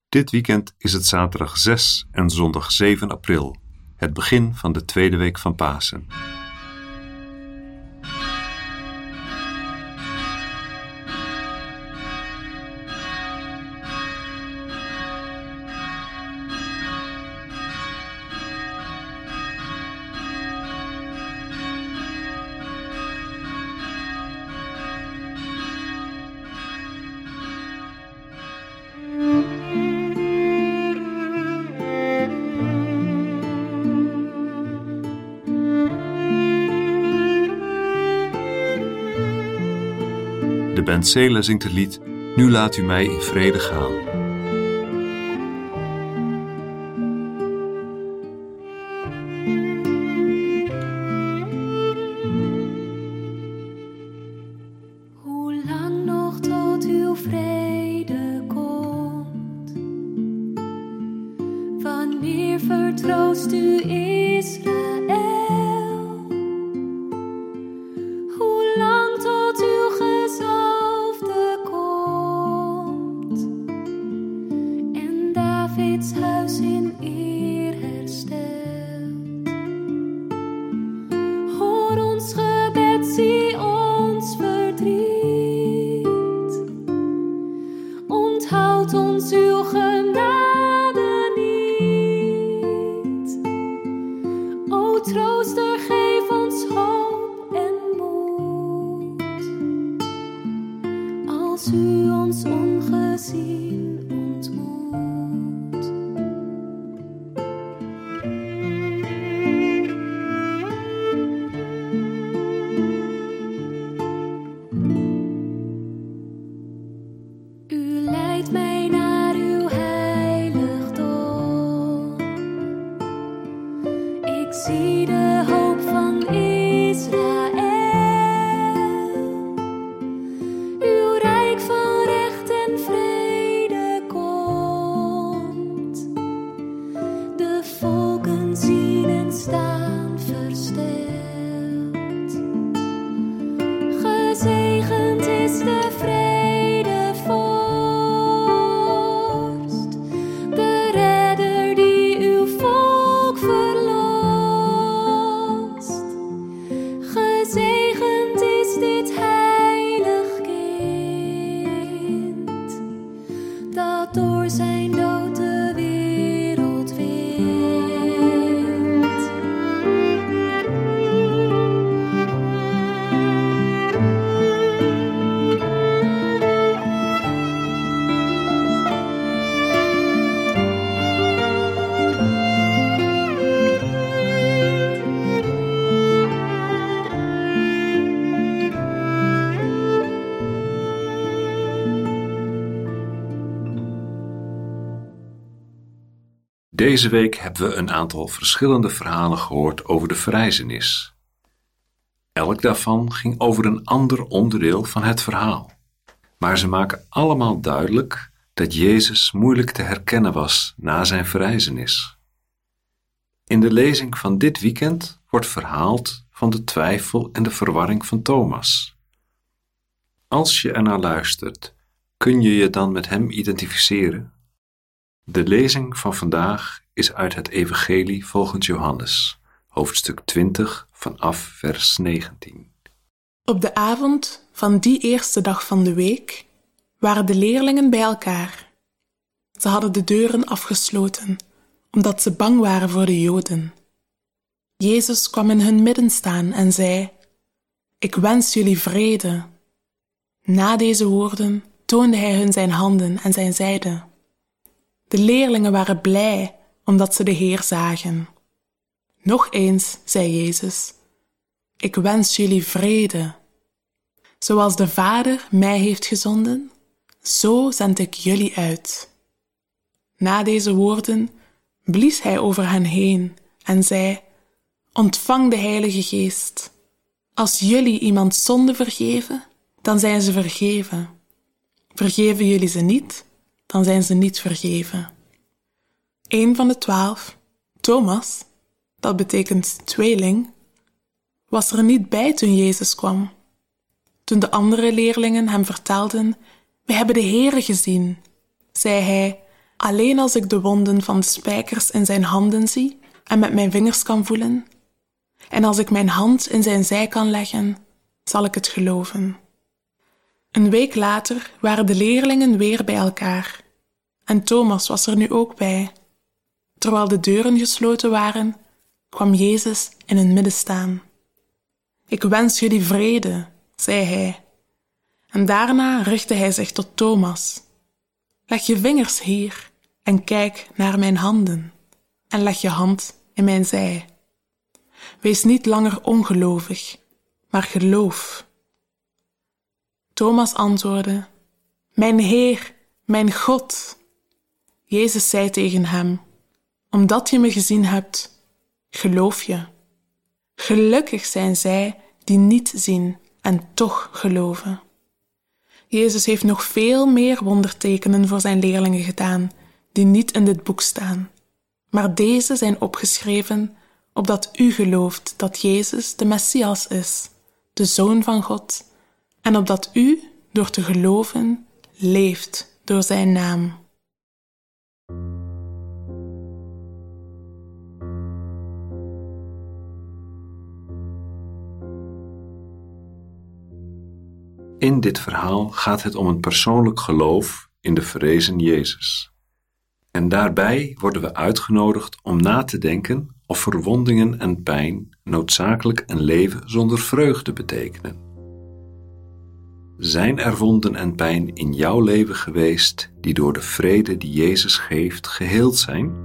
Dit weekend is het zaterdag 6 en zondag 7 april, het begin van de tweede week van Pasen. De band Sela zingt het lied Nu laat u mij in vrede gaan. Hoe lang nog tot uw vrede komt? Wanneer vertroost u Israël? Hoe lang tot uw gezalfde komt en Davids huis in eer herstelt? Hoor ons gebed, zie ons verdriet. Onthoud ons uw genade niet. O trooster, geef ons hoop en moed. Als u ons ongezien ontmoet. U leidt mij naar uw heiligdom. Ik zie de hoop van Israël. Uw rijk van recht en vrede komt. De volken zien en staan versteld. Gezegend is de vredevorst, de redder die uw volk verlost. Gezegend is dit heilig kind, dat door zijn dood de wereld wint. Deze week hebben we een aantal verschillende verhalen gehoord over de verrijzenis. Elk daarvan ging over een ander onderdeel van het verhaal. Maar ze maken allemaal duidelijk dat Jezus moeilijk te herkennen was na zijn verrijzenis. In de lezing van dit weekend wordt verhaald van de twijfel en de verwarring van Thomas. Als je ernaar luistert, kun je je dan met hem identificeren? De lezing van vandaag is uit het Evangelie volgens Johannes, hoofdstuk 20 vanaf vers 19. Op de avond van die eerste dag van de week waren de leerlingen bij elkaar. Ze hadden de deuren afgesloten, omdat ze bang waren voor de Joden. Jezus kwam in hun midden staan en zei: Ik wens jullie vrede. Na deze woorden toonde hij hun zijn handen en zijn zijde. De leerlingen waren blij omdat ze de Heer zagen. Nog eens, zei Jezus: Ik wens jullie vrede. Zoals de Vader mij heeft gezonden, zo zend ik jullie uit. Na deze woorden blies hij over hen heen en zei: Ontvang de Heilige Geest. Als jullie iemand zonde vergeven, dan zijn ze vergeven. Vergeven jullie ze niet, dan zijn ze niet vergeven. Een van de 12, Thomas, dat betekent tweeling, was er niet bij toen Jezus kwam. Toen de andere leerlingen hem vertelden: We hebben de Heere gezien, zei hij: alleen als ik de wonden van de spijkers in zijn handen zie en met mijn vingers kan voelen, en als ik mijn hand in zijn zij kan leggen, zal ik het geloven. Een week later waren de leerlingen weer bij elkaar en Thomas was er nu ook bij. Terwijl de deuren gesloten waren, kwam Jezus in hun midden staan. Ik wens jullie vrede, zei hij. En daarna richtte hij zich tot Thomas. Leg je vingers hier en kijk naar mijn handen en leg je hand in mijn zij. Wees niet langer ongelovig, maar geloof. Thomas antwoordde, mijn Heer, mijn God. Jezus zei tegen hem, omdat je me gezien hebt, geloof je. Gelukkig zijn zij die niet zien en toch geloven. Jezus heeft nog veel meer wondertekenen voor zijn leerlingen gedaan, die niet in dit boek staan. Maar deze zijn opgeschreven, opdat u gelooft dat Jezus de Messias is, de Zoon van God, en opdat u, door te geloven, leeft door zijn naam. In dit verhaal gaat het om een persoonlijk geloof in de verrezen Jezus. En daarbij worden we uitgenodigd om na te denken of verwondingen en pijn noodzakelijk een leven zonder vreugde betekenen. Zijn er wonden en pijn in jouw leven geweest die door de vrede die Jezus geeft geheeld zijn?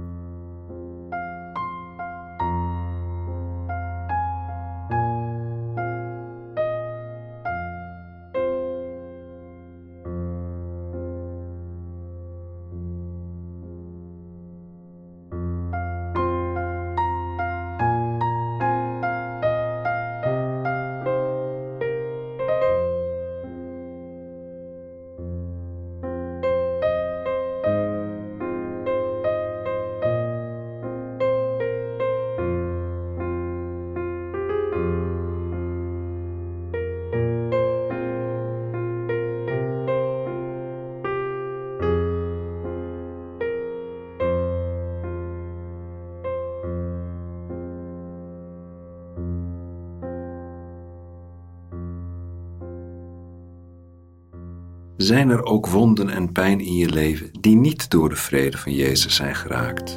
Zijn er ook wonden en pijn in je leven die niet door de vrede van Jezus zijn geraakt?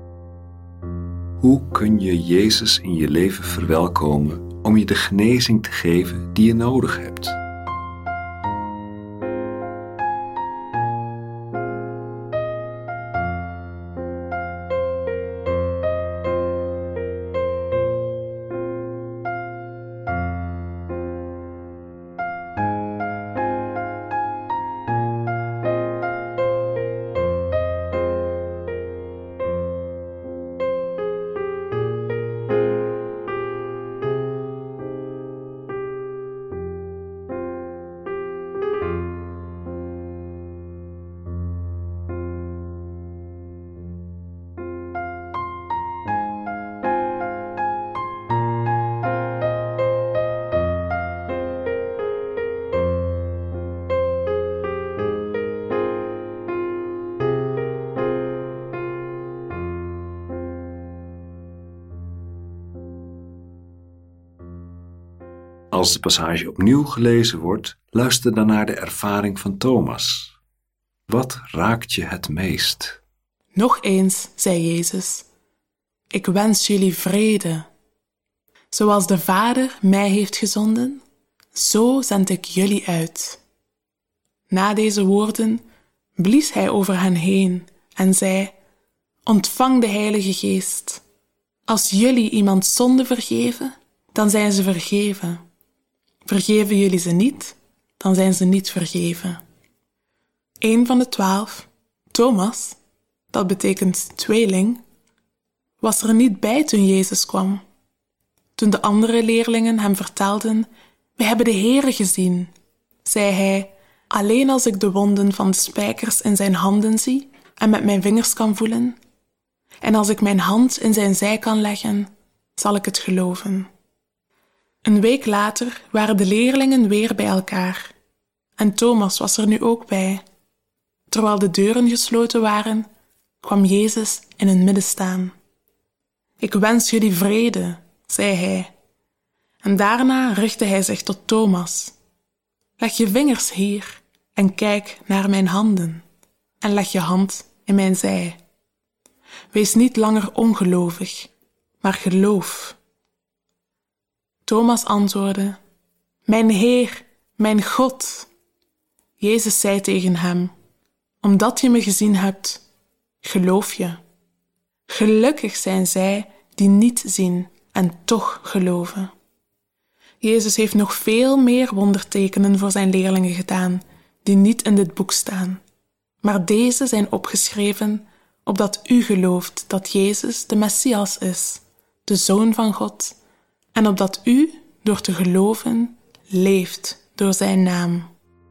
Hoe kun je Jezus in je leven verwelkomen om je de genezing te geven die je nodig hebt? Als de passage opnieuw gelezen wordt, luister dan naar de ervaring van Thomas. Wat raakt je het meest? Nog eens, zei Jezus, ik wens jullie vrede. Zoals de Vader mij heeft gezonden, zo zend ik jullie uit. Na deze woorden blies hij over hen heen en zei, ontvang de Heilige Geest. Als jullie iemand zonde vergeven, dan zijn ze vergeven. Vergeven jullie ze niet, dan zijn ze niet vergeven. 1 van de 12, Thomas, dat betekent tweeling, was er niet bij toen Jezus kwam. Toen de andere leerlingen hem vertelden, we hebben de Heere gezien, zei hij, alleen als ik de wonden van de spijkers in zijn handen zie en met mijn vingers kan voelen, en als ik mijn hand in zijn zij kan leggen, zal ik het geloven. Een week later waren de leerlingen weer bij elkaar en Thomas was er nu ook bij. Terwijl de deuren gesloten waren, kwam Jezus in hun midden staan. Ik wens jullie vrede, zei hij. En daarna richtte hij zich tot Thomas. Leg je vingers hier en kijk naar mijn handen en leg je hand in mijn zij. Wees niet langer ongelovig, maar geloof. Thomas antwoordde, mijn Heer, mijn God. Jezus zei tegen hem, omdat je me gezien hebt, geloof je. Gelukkig zijn zij die niet zien en toch geloven. Jezus heeft nog veel meer wondertekenen voor zijn leerlingen gedaan, die niet in dit boek staan. Maar deze zijn opgeschreven, opdat u gelooft dat Jezus de Messias is, de Zoon van God, en opdat u, door te geloven, leeft door zijn naam.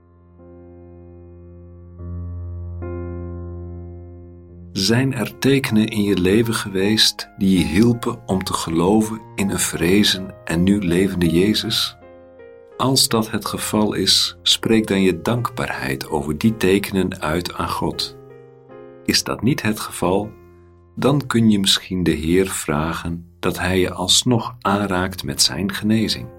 Zijn er tekenen in je leven geweest die je hielpen om te geloven in een verrezen en nu levende Jezus? Als dat het geval is, spreek dan je dankbaarheid over die tekenen uit aan God. Is dat niet het geval, dan kun je misschien de Heer vragen dat Hij je alsnog aanraakt met zijn genezing.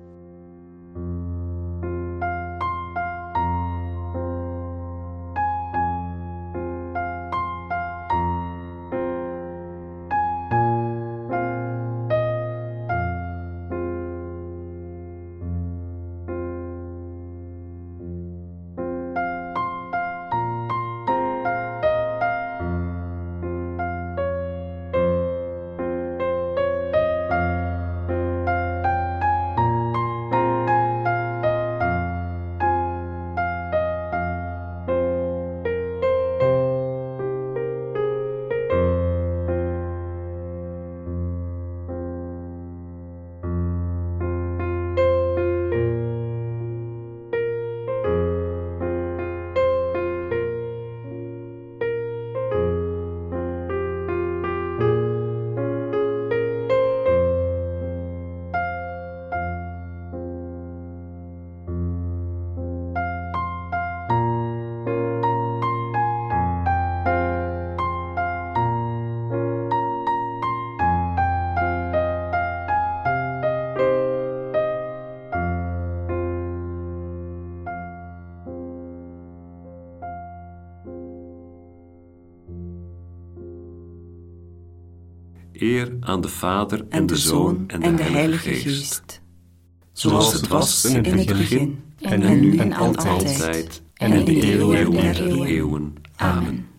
Eer aan de Vader en de Zoon en de Heilige Geest. Zoals het was in het begin, en nu en altijd, en in de eeuwen der eeuwen. Amen.